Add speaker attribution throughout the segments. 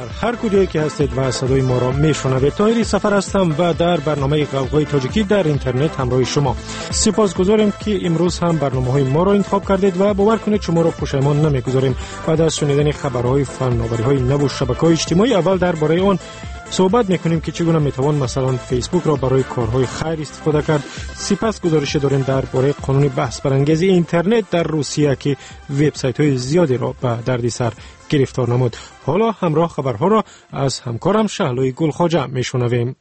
Speaker 1: هر کجایی که هستید و صدای ما را میشنوید. طاهری سفر هستم و در برنامه غوغای تاجیکی در اینترنت همراه شما. سپاسگزاریم که امروز هم برنامه‌های ما را انتخاب کردید و باور کنید شما را پشیمان نمیگذاریم. بعد از شنیدن خبرهای فناوری‌های نو و شبکه‌های اجتماعی اول درباره آن صحبت میکنیم که چگونه میتوان مثلا فیسبوک را برای کارهای خیر استفاده کرد. سپس گزارش داریم درباره قانون بحث برانگیز اینترنت در روسیه که وبسایت‌های زیادی را به دردسر گرفتار نمود. حالا همراه خبرها را از همکارم شهلوی گلخواجه میشنویم.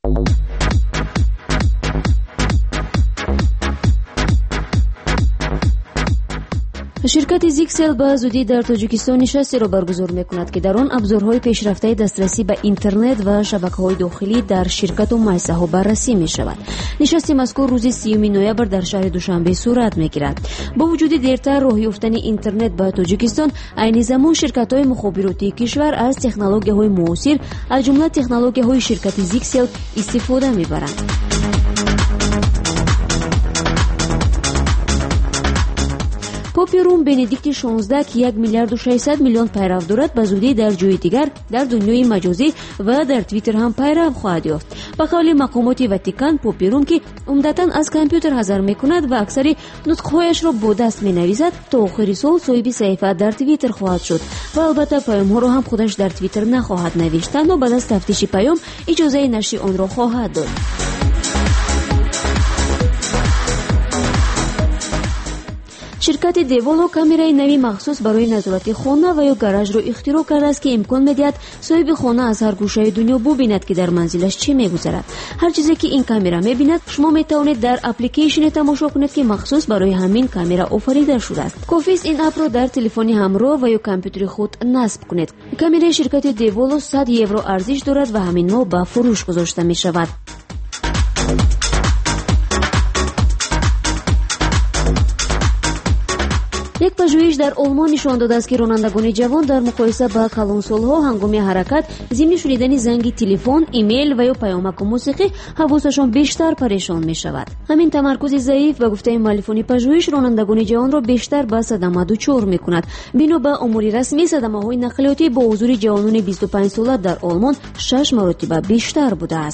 Speaker 2: شرکت زیکسل به زودی در تاجیکستان نشستی را برگزار میکند که در آن ابزارهای پیشرفته دسترسی به اینترنت و شبکه‌های داخلی در شرکت و مؤسسه‌ها بررسی می‌شود. نشست مذکور روز 30 نوامبر در شهر دوشنبه صورت می‌گیرد. با وجود دیرتر راه یافتن اینترنت به تاجیکستان، عین زمان شرکت‌های مخابراتی کشور از تکنولوژی‌های معاصر از جمله تکنولوژی‌های شرکت زیکسل استفاده می‌برند. پاپ روم بندیکت 16 که 1 میلیارد و 600 میلیون پیرو دارد به زودی در جای دیگر در دنیای مجازی و در توییتر هم پیرو خواهد یافت. به قول مقامات واتیکان، پاپ روم که عمدتاً از کامپیوتر حاضر میکند و اکثر نطق‌هایش را با دست مینویسد، تا آخر سال صاحب صفحه در توییتر خواهد شد و البته پیام‌ها را هم خودش در توییتر نخواهد نوشت، تنها بعد از تفتیش پیام اجازه نشر آن را خواهد داد. شرکت دیولو کامرای نوی مخصوص برای نظارت خانه و یا گاراژ را اختراع کرده است که امکان می‌دهد صاحب خانه از هر گوشه دنیا ببیند که در منزلش چه می‌گذرد. هر چیزی که این کامرا می‌بیند شما می‌توانید در اپلیکیشن تماشا کنید که مخصوص برای همین کامرا آفریده شده است. کافی است این اپ را در تلفن همراه و یا کامپیوتر خود نصب کنید. کامرای شرکت دیولو 100 یورو ارزش دارد و همین ماه به فروش گذاشته می‌شود. یک پژوهش در آلمان نشان داده است که رانندگان جوان در مقایسه با کلانسال‌ها هنگام حرکت ضمن شنیدن زنگ تلفن، ایمیل و یا پیامک موسیقی حواسشان بیشتر پریشان می‌شود. همین تمرکز ضعیف به گفته مؤلفان پژوهش رانندگان جوان را بیشتر به صدمه دچار می‌کند. بنا به امور رسمی صدمه‌های نقلیاتی با حضور جوانان 25 ساله در آلمان 6 مرتبه بیشتر بوده است.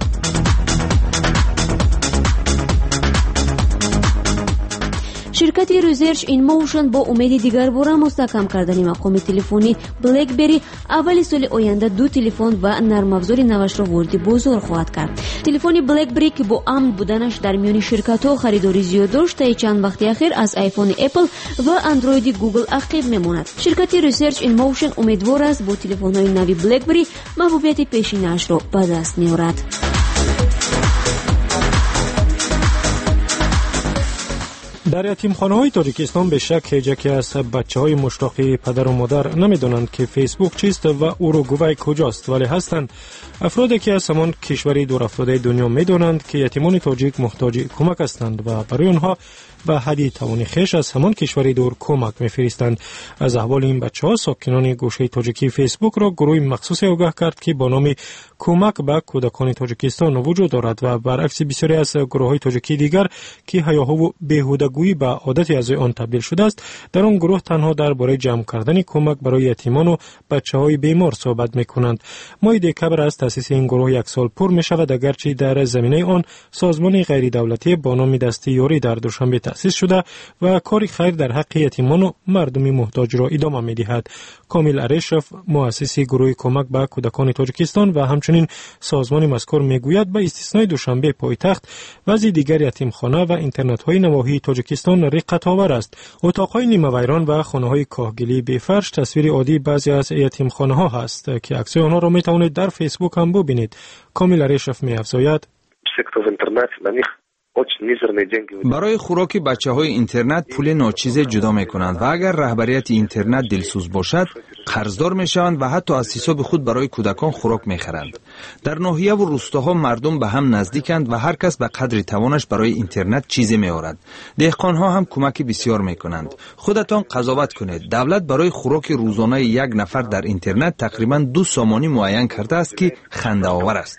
Speaker 2: شرکت ریسرچ این موشن با امید دیگر باره مستحکم کردن مقام تلفنی بلکبری اول سال آینده 2 تلفن و نرم افزار نوش را وارد بازار خواهد کرد. تلفن بلکبری که با امن بودنش در میان شرکت‌ها خریداری زیاد داشت، تا چند وقت اخیر از آیفون اپل و اندروید گوگل عقب میماند. شرکت ریسرچ این موشن امیدوار است با تلفن‌های نوی بلکبری محبوبیت پیشینه‌اش را به دست بیاورد.
Speaker 1: در یتیمخانه‌های تاجیکستان به شک یکی از بچه‌های مشتاق پدر و مادر نمی‌دانند که فیسبوک چیست و اوروگوئه کجاست، ولی هستند افرادی که از همان کشوری دور افتاده دنیا می‌دانند که یتیمان تاجیک محتاج کمک هستند و برای آنها به حدی توان خویش از همان کشوری دور کمک می‌فرستند. از احوال این بچه‌ها ساکنان گوشه تاجیکی فیسبوک را گروه مخصوصی آگاه کرد که با نام کمک به کودکان تاجیکستان وجود دارد و برعکس بسیاری از گروه‌های تاجیکی دیگر که هیاهو و بیهودگویی به عادتی از آن تبدیل شده است، در آن گروه تنها درباره جمع کردن کمک برای یتیمان و بچه‌های بیمار صحبت می‌کنند. ماه دکبر از تأسیس این گروه 1 سال پر می‌شود، اگرچه در زمینه آن سازمان غیر دولتی با نام دسته یاری در دوشنبه تأسیس شده و کار خیر در حق یتیمان و مردم محتاج را ادامه می‌دهد. کامیل ارشف، مؤسس گروه کمک به کودکان تاجیکستان و همچنین سازمان مذکور میگوید به استثنای دوشنبه پایتخت وضع دیگر یتیمخانه و اینترنت‌های نواحی تاجیکستان رقت‌آور است. اتاق‌های نیمه ویران و خانه‌های کاهگلی به فرش تصویر عادی بعضی از یتیمخانه‌ها هست که عکس‌های آنها را می‌توانید در فیسبوک هم ببینید. کامیل ارشف می‌افزاید:
Speaker 3: برای خوراک بچه‌های اینترنت پول ناچیز جدا می‌کنند و اگر رهبریت اینترنت دلسوز باشد قرضدار می‌شوند و حتی از حساب خود برای کودکان خوراک می‌خرند. در ناحیه و روستاها مردم به هم نزدیکند و هر کس به قدر توانش برای اینترنت چیزی می‌آورد. دهقان‌ها هم کمک بسیار می‌کنند. خودتان قضاوت کنید. دولت برای خوراک روزانه یک نفر در اینترنت تقریباً 2 سامانی معین کرده است که خنده‌آور است.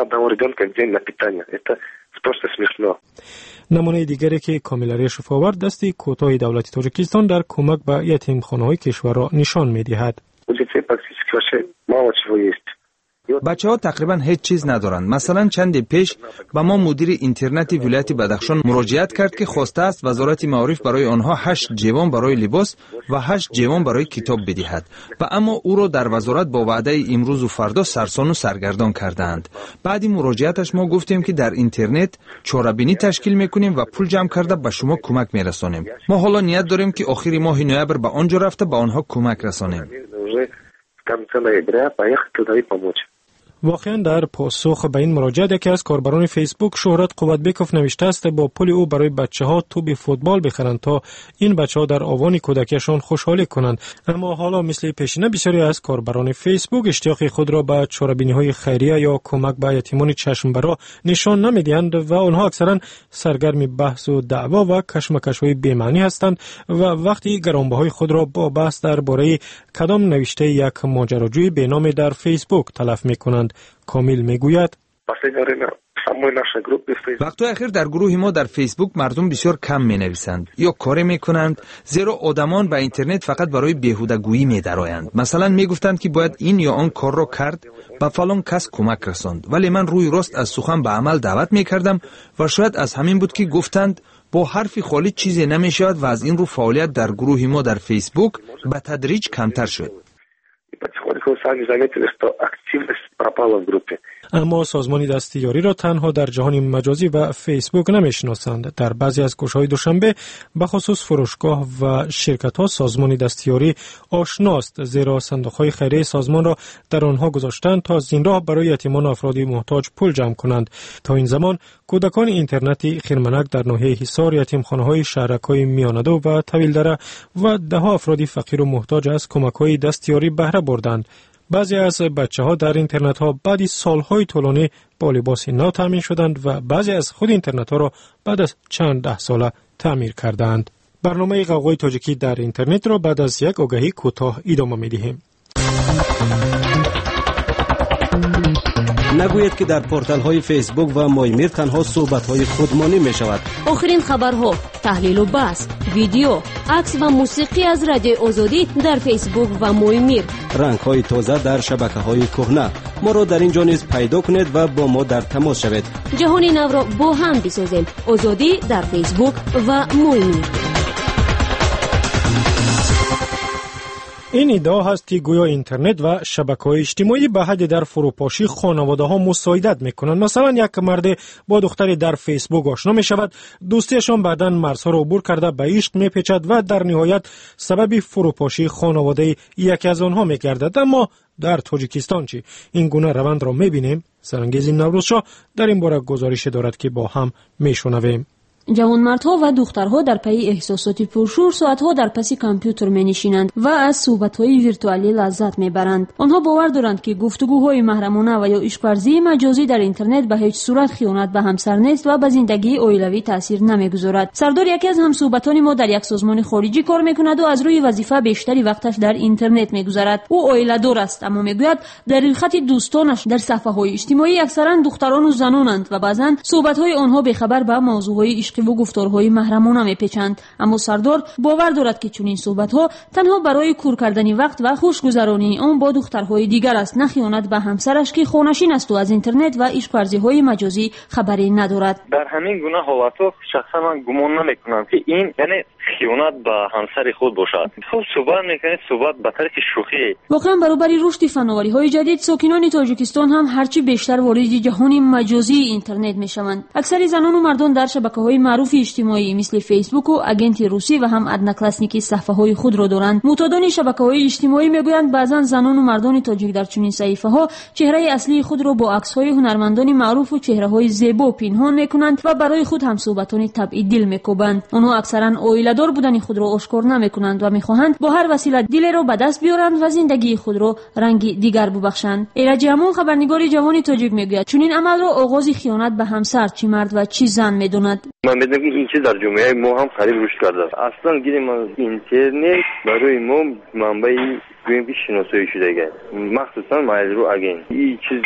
Speaker 1: نمونه دیگری که کامل ارشف آورد دستی کوتاه دولت تاجیکستان در کمک به یتیمخانه‌های کشور را نشان می‌دهد.
Speaker 4: У детей практически вообще мало чего есть.
Speaker 3: بچه ها تقریبا هیچ چیز ندارند. مثلا چند پیش با ما مدیر اینترنت ولایت بدخشان مراجعت کرد که خواسته است وزارت معارف برای آنها 8 جوان برای لباس و 8 جوان برای کتاب بدهد و اما او را در وزارت با وعده امروز و فردا سرسان و سرگردان کردند. بعد مراجعتش ما گفتیم که در اینترنت چاره‌بینی تشکیل میکنیم و پول جمع کرده به شما کمک میرسانیم. ما حالا نیت داریم که آخر ماه نوامبر به آنجا رفته به آنها کمک رسانیم.
Speaker 1: واقعا در پاسخ به این مراجعه یکی از کاربران فیسبوک شهرت قوتبیکوف نوشته است با پول او برای بچه‌ها توپ فوتبال بخرند تا این بچه‌ها در آوان کودکیشان خوشحالی کنند. اما حالا مثل پیشینه بسیاری از کاربران فیسبوک اشتیاق خود را به چاره‌بینی‌های خیریه یا کمک به یتیمان چشم‌برا نشان نمی‌دهند و آنها اکثرا سرگرم بحث و دعوا و کشمکش‌های بی‌معنی هستند و وقتی گرانبهای خود را با بحث درباره کدام نوشته یک ماجراجوی بینام در فیسبوک تلف می‌کنند. کامل میگوید
Speaker 3: وقتی اخیر در گروه ما در فیسبوک مردم بسیار کم می نویسند یا کار می کنند زیرا آدمان به اینترنت فقط برای بیهوده‌گویی می درآیند. مثلا می گفتند که باید این یا آن کار را کرد به فلان کس کمک رساند، ولی من روی راست از سخن به عمل دعوت می کردم و شاید از همین بود که گفتند با حرف خالی چیزی نمی شود و از این رو فعالیت در گروه ما در فیسبوک به تدریج کمتر شد.
Speaker 1: اما سازمان دستیاری را تنها در جهان مجازی و فیسبوک نمیشناسند. در بعضی از کوچه‌های دوشنبه به خصوص فروشگاه و شرکت‌ها سازمان دستیاری آشناست، زیرا صندوق‌های خیریه سازمان را در آنها گذاشتند تا از این راه برای یتیمان افراد محتاج پول جمع کنند. تا این زمان کودکان اینترنتی خرمنک در ناحیه حصار، یتیمخانه‌های شهرک‌های میاندو و طویل‌دره و ده‌ها افراد فقیر و محتاج از کمک‌های دستیاری بهره بردند. بعضی از بچه‌ها در اینترنت‌ها بعد سال‌های طولانی با لباس نو تامین شدند و بعضی از خود اینترنت‌ها را بعد از چند ده ساله تعمیر کردند. برنامه غوغای تاجیکی در اینترنت را بعد از یک آگهی کوتاه ادامه می‌دهیم.
Speaker 5: نگوید که در پورتال‌های فیسبوک و مایمیر تنها صحبت‌های خودمانی می‌شود.
Speaker 2: آخرین خبرها، تحلیل و بحث، ویدیو، عکس و موسیقی از رادیو آزادی در فیسبوک و مایمیر.
Speaker 5: رنگ‌های تازه در شبکه‌های کهنه. ما را در اینجا نیز پیدا کنید و با ما در تماس شوید.
Speaker 2: جهان نو را با هم بسازیم. آزادی در فیسبوک و مایمیر.
Speaker 1: این ادعا هست که گویا اینترنت و شبکه‌های اجتماعی به حد در فروپاشی خانواده‌ها مساعدت می‌کنند. مثلا یک مرد با دختری در فیسبوک آشنا می‌شود، دوستیشان بعداً مرزها را عبور کرده به عشق می‌پیچد و در نهایت سبب فروپاشی خانواده یکی از آنها می‌گردد. اما در تاجیکستان چی؟ این گونه روند را می‌بینیم. سرانگیز نوروزشاه در این باره گزارش دارد که با هم می‌شنویم.
Speaker 2: جوانمردها و دخترها در پی احساسات پرشور ساعتها در پس کامپیوتر می‌نشینند و از صحبت‌های ویرتوالی لذت می‌برند. آنها باور دارند که گفتگوهای محرمانه و یا عشق‌ورزی مجازی در اینترنت به هیچ صورت خیانت به همسر نیست و به زندگی عائلوی تاثیر نمی‌گذارد. سردار یکی از همصحبتان ما در یک سازمان خارجی کار می‌کند و از روی وظیفه بیشتری وقتش در اینترنت می‌گذارد. او عائله‌دار است، اما می‌گوید در خط دوستانش در صفحه‌های اجتماعی اکثرا دختران و زنانند و بعضاً صحبت‌های آنها بی‌خبر به موضوعهای و گفتارهای محرمانه میپیچند. اما سردار باور دارد که چنین صحبت‌ها تنها برای کور کردن وقت و خوشگذرانی آن با دخترهای دیگر است، نه خیانت به همسرش که خونشین است و از اینترنت و عشق‌ورزی‌های مجازی خبری ندارد.
Speaker 6: در همین گونه حالت‌ها شخصا من گمان نمی‌کنم که این یعنی خیانت به همسر خود باشد. خب صحبت می‌کنید، صحبت به طرف شوخی.
Speaker 2: واقعا برابر رشد فناوری‌های جدید ساکنان تاجیکستان هم هرچی بیشتر وارد جهان مجازی اینترنت می‌شوند. اکثر زنان و مردان در شبکه‌های معروف اجتماعی مثل فیسبوک و اگنت روسی و هم ادناکلاسنیکی صفحه‌های خود را دارند. معتادان شبکه‌های اجتماعی می‌گویند بعضاً زنان و مردان تاجیک در چنین صفحه‌ها چهره اصلی خود را با عکس‌های هنرمندان معروف و چهره‌های زیبا پنهان می‌کنند و برای خود هم صحبتان طبعی دل می‌کوبند. آنها اکثراً عائله‌دار بودن خود را آشکار نمی‌کنند و می‌خواهند با هر وسیله دل را به دست بیارند و زندگی خود را رنگ دیگر ببخشند. ایرج امون خبرنگار جوان تاجیک می‌گوید چنین عمل را آغاز خیانت به همسر چه مرد و چه زن می‌داند.
Speaker 6: من می‌دونم که این چیز در جامعه ما هم خیلی رشد کرده. اصلا گیریم از اینترنت برای ما منبع گویم که شناسایی شده گه، مخصوصا مایل رو اگین این چیز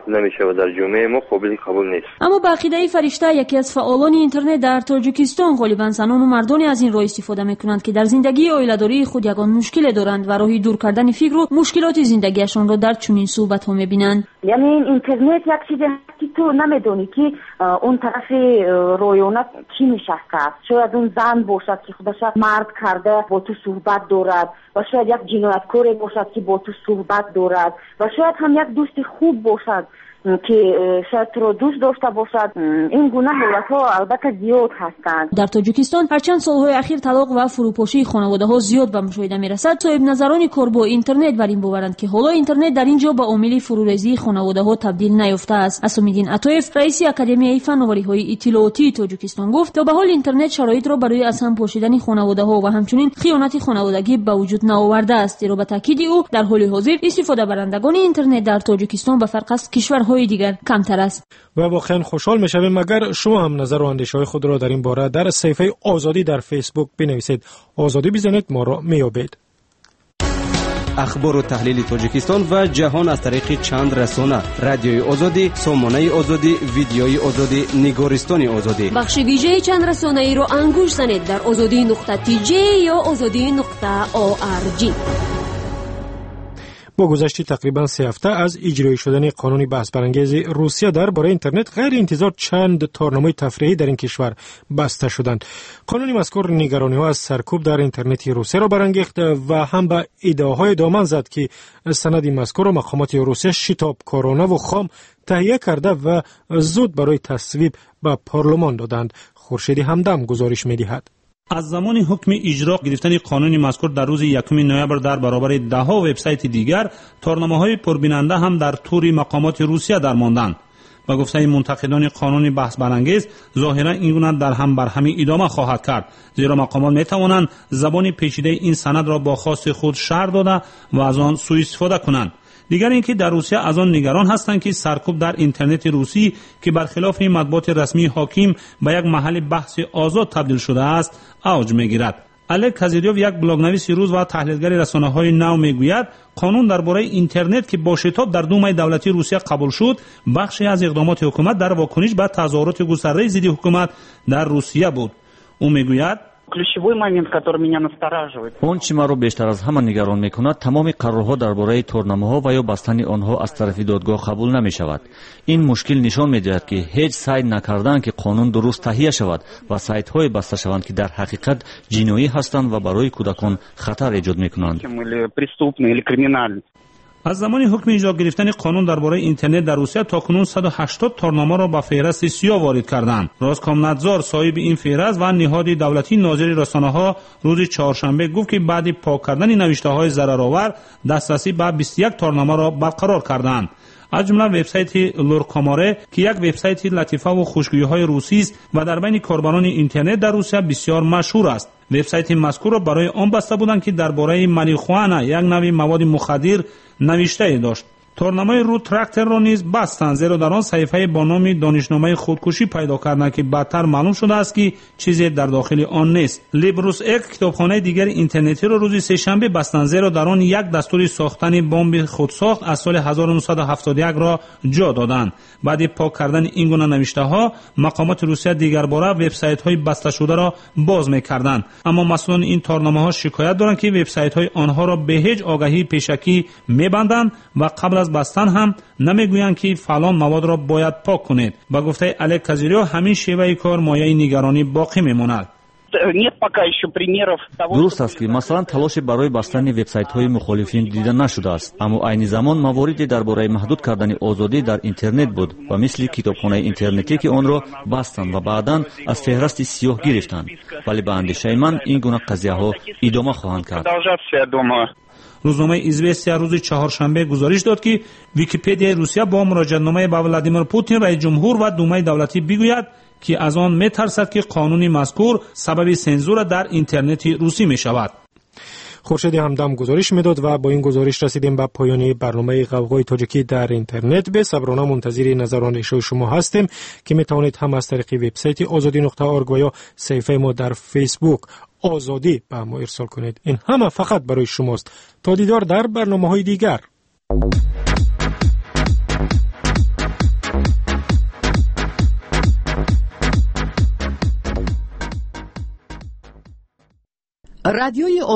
Speaker 6: نمیشه و در جامعه ما قابل قبول نیست.
Speaker 2: اما با عقیده فرشته، یکی از فعالان اینترنت در تاجیکستان، غالبا زنان و مردانی از این راه استفاده میکنند که در زندگی عائله‌داری خود یگان مشکل دارند و راهی دور کردن فکر و مشکلات زندگیشان را در چنین صحبت‌ها میبینند.
Speaker 7: یعنی اینترنت یک چیزی که تو نمیدونی که اون طرف رویانت کی نشسته است. شاید اون زن باشد که خودش مرد کرده با تو صحبت دارد و شاید یک جنایتکار باشد که با تو صحبت دارد و شاید هم یک دوست خوب باشد که شاید تو رو دوست داشته باشد. این گونه حالت‌ها البته زیاد هستند.
Speaker 2: در تاجیکستان هرچند سالهای اخیر طلاق و فروپاشی خانواده‌ها زیاد به مشاهده می‌رسد، صاحب نظران کار با اینترنت بر این باورند که حالا اینترنت در اینجا به عامل فروریزی خانواده‌ها تبدیل نیافته است. اسام‌الدین عطایف، رئیس اکادمی فناوری‌های اطلاعاتی تاجیکستان، گفت تا به حال اینترنت شرایط را برای از هم پاشیدن خانواده‌ها و همچنین خیانت خانوادگی به وجود نآورده است. زیرا به تاکید او در حال حاضر استفاده برندگان اینترنت در تاجیکستان به فرق از کشورهای دیگر کمتر است.
Speaker 1: و واقعا خوشحال میشویم اگر شما هم نظر و اندیشه‌های خود را در این باره در صفحه آزادی در فیسبوک بنویسید. آزادی بزنید، ما را میابید.
Speaker 5: اخبار و تحلیل تاجیکستان و جهان از طریق چند رسانه: رادیوی آزادی، سامانه آزادی، ویدیوی آزادی، نگارستان آزادی.
Speaker 2: بخش ویژه چند رسانه ای را انگوش زنید در azadi.tj یا azadi.org.
Speaker 1: با گذشت تقریبا 3 هفته از اجرایی شدن قانون بحث برانگیز روسیه درباره اینترنت، غیر انتظار چند تارنمای تفریحی در این کشور بسته شدند. قانون مذکور نگرانی‌ها از سرکوب در اینترنت روسیه را برانگیخت و هم به ادعاهای دامن زد که سند مذکور مقامات روسیه شتابکارانه و خام تهیه کرده و زود برای تصویب به پارلمان دادند. خورشید همدم گزارش می‌دهد.
Speaker 8: از زمان حکم اجرا گرفتن قانون مذکور در روز 1 نوامبر در برابر ده‌ها وبسایت دیگر، تارنامه‌های پربیننده هم در طور مقامات روسیه درماندند. با گفته منتقدان قانون بحث برانگیز، ظاهرا این گونه در هم بر همین ادامه خواهد کرد، زیرا مقامات می‌توانند زبان پیچیده این سند را با خواست خود شرح داده و از آن سوء استفاده کنند. دیگر اینکه در روسیه از آن نگران هستند که سرکوب در اینترنت روسی که برخلاف مطبوعات رسمی حاکم به یک محل بحث آزاد تبدیل شده است، اوج می‌گیرد. الک کازیدیوف، یک بلاگ‌نویس روز و تحلیلگر رسانه‌های نو، میگوید قانون درباره اینترنت که با شتاب در دومای دولتی روسیه قبول شد، بخشی از اقدامات حکومت در واکنش به تظاهرات گسترده ضد حکومت در روسیه بود. او میگوید
Speaker 9: اون چی مرا بیشتر از همه نگران میکند تمام قرارها درباره تورنمه‌ها و یا بستن آنها از طرف دادگاه قبول نمیشود. این مشکل نشان میدهد که هیچ سعی نکردند که قانون درست تهیه شود و سایت‌های بسته شوند که در حقیقت جنایی هستند و برای کودکان خطر ایجاد میکنند.
Speaker 8: از زمان حکم اجرا گرفتن قانون درباره اینترنت در روسیه تاکنون 180 تارنامه را به فهرست سیاه وارد کردند. روسکامنادزور، صاحب این فهرست و نهاد دولتی ناظر رسانه‌ها، روز چهارشنبه گفت که بعد پاک کردن نوشته‌های ضررآور، دسترسی به 21 تارنامه را برقرار کردند. از جمله وبسایت لورکاماره که یک وبسایت لطیفه و خوشگویی‌های روسی است و در بین کاربران اینترنت در روسیه بسیار مشهور است. وبسایت مذکور را برای آن بسته بودند که درباره ماریخوانا، یک نوع مواد مخدر، نوشته داشت. تورنمه رو تراکتور را نیز بستند، زیرا در آن صحیفه با نام دانشنامه خودکشی پیدا کردند که بعدتر معلوم شده است که چیزی در داخل آن نیست. لیبروس اک، کتابخانه دیگر اینترنتی را روز سه‌شنبه بستند، زیرا در آن یک دستور ساختن بمب خودساخت از سال 1971 را جا دادند. بعد پاک کردن این گونه نوشته‌ها، مقامات روسیه دیگر باره وبسایت‌های بسته شده را باز می‌کردند. اما مسئولان این تارنامه‌ها شکایت دارند که وبسایت‌های آنها را به هیچ آگاهی پیشکی می‌بندند و قبل از بستن هم نمیگویند که فلان مواد را باید پاک کنید. با گفته الک کازیدیوف، همین شیوه کار مایه نگرانی باقی میماند.
Speaker 9: درست است که مثلا تلاش برای بستن وبسایت‌های مخالفین دیده نشده است، اما عین زمان مواردی درباره محدود کردن آزادی در اینترنت بود و مثل کتابخانه اینترنتی که آن را بستند و بعداً از فهرست سیاه گرفتند. ولی به اندیشه من این گونه قضیه‌ها ادامه خواهند کرد.
Speaker 8: روزنامه ایزوستیا روز چهارشنبه گزارش داد که ویکی‌پدیا روسیه با مراجعه‌نامه به ولادیمیر پوتین رئیس جمهور و دومای دولتی بگوید که از آن می‌ترسد که قانون مذکور سبب سانسور در اینترنت روسی می‌شود.
Speaker 1: خورشید همدم گزارش میداد و با این گزارش رسیدیم به پایان برنامه غوغای تاجیکی در اینترنت. به صبرانه منتظر نظر و اندیشه شما هستیم که میتوانید هم از طریق وبسایت azadi.org و یا صفحه ما در فیسبوک آزادی به ما ارسال کنید. این همه فقط برای شماست. تا دیدار در برنامه‌های دیگر.
Speaker 10: رادیوی